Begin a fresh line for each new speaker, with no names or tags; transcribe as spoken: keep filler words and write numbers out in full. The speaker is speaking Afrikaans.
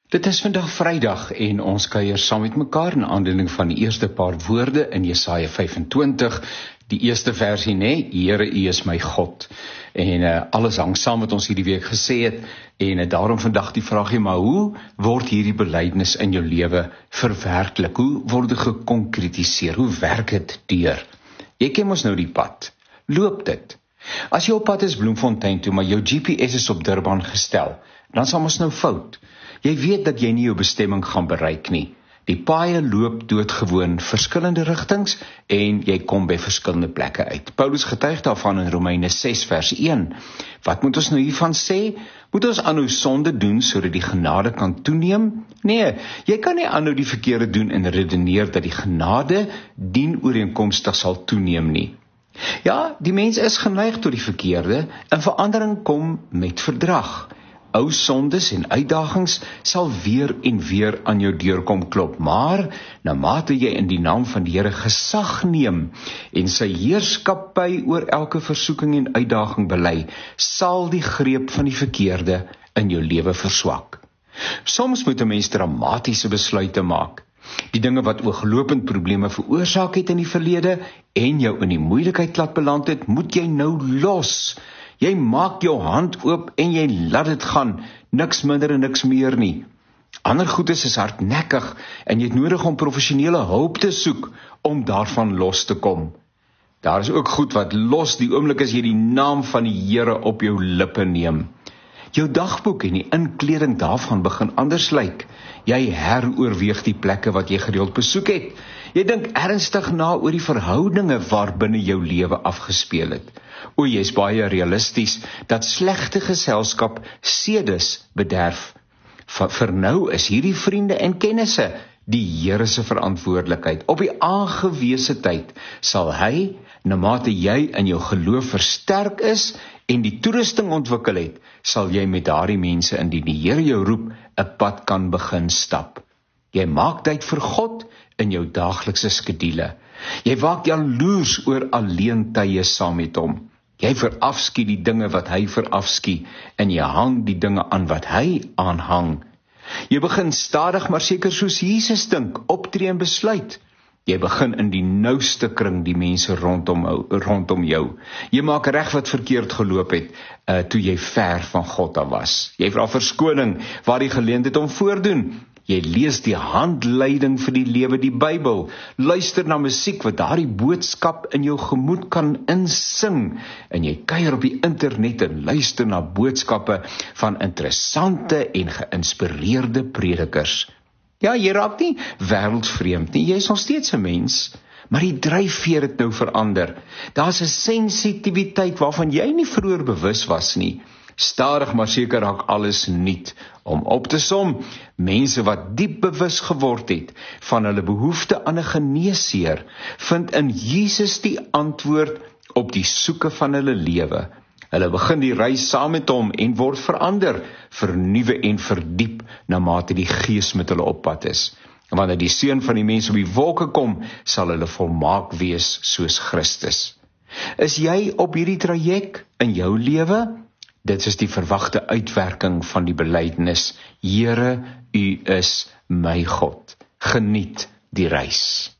Dit is vandag Vrydag en ons kuier saam met mekaar in aanleiding van die eerste paar woorde in Jesaja vyf-en-twintig, die eerste versie, nee, Here, U is my God. En uh, alles hang saam wat ons hierdie week gesê het, en uh, daarom vandag die vraagie, maar hoe word hierdie belydenis in jou lewe verwerklik? Hoe word dit gekonkretiseer? Hoe werk dit deur? Jy ken mos nou die pad. Loop dit. As jy op pad is Bloemfontein toe, maar jou G P S is op Durban gestel, dan sal mos nou fout. Jy weet dat jy nie jou bestemming gaan bereik nie. Die paaie loop doodgewoon verskillende rigtings en jy kom by verskillende plekke uit. Paulus getuig daarvan in Romeine ses vers een. Wat moet ons nou hiervan sê? Moet ons aanhou sonde doen sodat die genade kan toeneem? Nee, jy kan nie aanhou die verkeerde doen en redeneer dat die genade dienooreenkomstig sal toeneem nie. Ja, die mens is geneig tot die verkeerde en verandering kom met verdrag. Ou sondes en uitdagings sal weer en weer aan jou deur kom klop, maar na mate jy in die naam van die Here gesag neem en sy heerskappy oor elke versoeking en uitdaging bely, sal die greep van die verkeerde in jou lewe verswak. Soms moet 'n mens dramatiese besluite maak. Die dinge wat ooglopend probleme veroorsaak het in die verlede en jou in die moeilikheid laat beland het, moet jy nou los. Jy maak jou hand oop en jy laat dit gaan, niks minder en niks meer nie. Ander goedes is hardnekkig en jy het nodig om professionele hulp te soek om daarvan los te kom. Daar is ook goed wat los die oomblik as jy die naam van die Here op jou lippe neem. Jou dagboek en die inkleding daarvan begin anders lyk. Jy heroorweeg die plekke wat jy gereeld besoek het. Jy dink ernstig na oor die verhoudinge waarbinne jou lewe afgespeel het. O, jy is baie realisties dat slegte geselskap sedes bederf. V- vir nou is hierdie vriende en kennisse die Here se verantwoordelikheid. Op die aangewese tyd sal hy, na mate jy in jou geloof versterk is en die toerusting ontwikkel het, sal jy met daardie mense indien die Here jou roep, 'n pad kan begin stap. Jy maak tyd vir God in jou daaglikse skedule. Jy waak jaloers oor alleen tye saam met hom. Jy verafskie die dinge wat hy verafskie en jy hang die dinge aan wat hy aanhang. Jy begin stadig maar seker soos Jesus dink, optree en besluit. Jy begin in die nouste kring die mense rondom, rondom jou. Jy maak reg wat verkeerd geloop het, uh, toe jy ver van God af was. Jy vra verskoning waar die geleentheid om voordoen. Jy lees die handleiding vir die lewe, die Bybel. Luister na musiek wat daardie boodskap in jou gemoed kan insing. En jy kuier op die internet en luister na boodskappe van interessante en geïnspireerde predikers. Ja, jy raak nie wêreldvreemd nie, jy is nog steeds 'n mens, maar die dryfveer het nou verander. Daar's 'n sensitiwiteit waarvan jy nie vroeër bewus was nie. Stadig maar seker raak alles nuut. Om op te som, mense wat diep bewus geword het van hulle behoefte aan 'n geneesheer, vind in Jesus die antwoord op die soeke van hulle lewe. Hulle begin die reis saam met hom en word verander, vernuwe en verdiep na mate die Gees met hulle op pad is. En wanneer die Seun van die mens op die wolke kom, sal hulle volmaak wees soos Christus. Is jy op hierdie traject in jou lewe? Dit is die verwagte uitwerking van die belydenis: Here, U is my God. Geniet die reis.